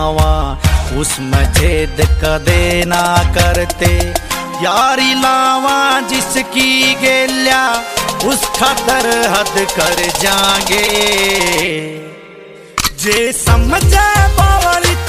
उसमें छेद कदे ना करते, यारी लावा जिसकी गेल्या उसका तरहद कर जाएंगे। जे समझे बावली